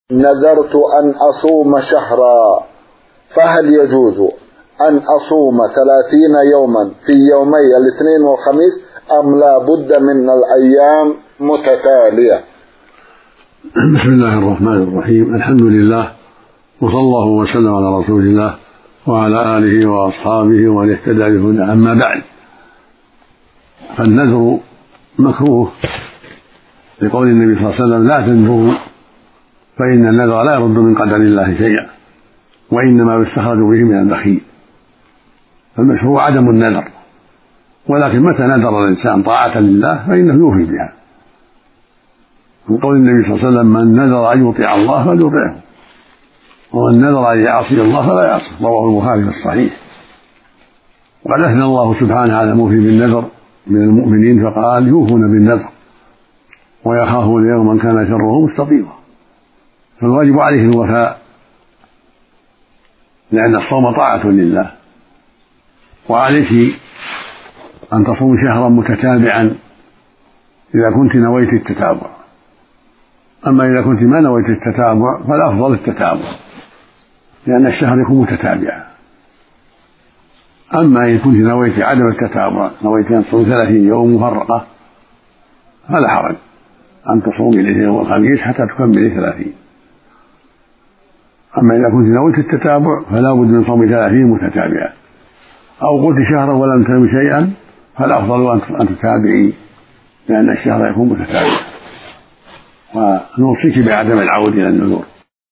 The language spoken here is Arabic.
نذرت أن أصوم شهرا، فهل يجوز أن أصوم 30 يوما في يومي الاثنين والخميس أم لا بد من الأيام متتالية؟ بسم الله الرحمن الرحيم. الحمد لله، وصلى الله وسلم على رسول الله وعلى آله وأصحابه ومن اهتدى بهداه. أما بعد، فالنذر مكروه لقول النبي صلى الله عليه وسلم: لا تنذروا فإن النذر لا يرد من قدر الله شيئا، وإنما يستخرج به من البخيل. فالمشروع عدم النذر، ولكن متى نذر الإنسان طاعة لله فإنه يوفي بها، من قول النبي صلى الله عليه وسلم: من نذر أن يطيع الله فليطيعه، ومن نذر أن يعصي الله فلا يعصه. رواه البخاري في الصحيح. وقد أثنى الله سبحانه على الموفي بالنذر من المؤمنين فقال: يوفون بالنذر ويخافون يوما كان شره مستطيرا. فالواجب عليه الوفاء، لأن الصوم طاعة لله، وعليك أن تصوم شهرا متتابعا إذا كنت نويت التتابع. أما إذا كنت ما نويت التتابع فالأفضل التتابع، لأن الشهر يكون متتابعا. أما إن كنت نويت عدم التتابع، نويت أن تصوم 30 يوم مفرقة، فلا حرج أن تصوم إليه يوم الخميس حتى تكمل 30. أما إذا كنت نويت التتابع فلا بد من صوم 30 متتابعة، أو قلت شهرا ولم تنوي شيئا فالأفضل أن تتابعي، لأن الشهر يكون متتابعا. ونوصيك بعدم العود إلى النذور.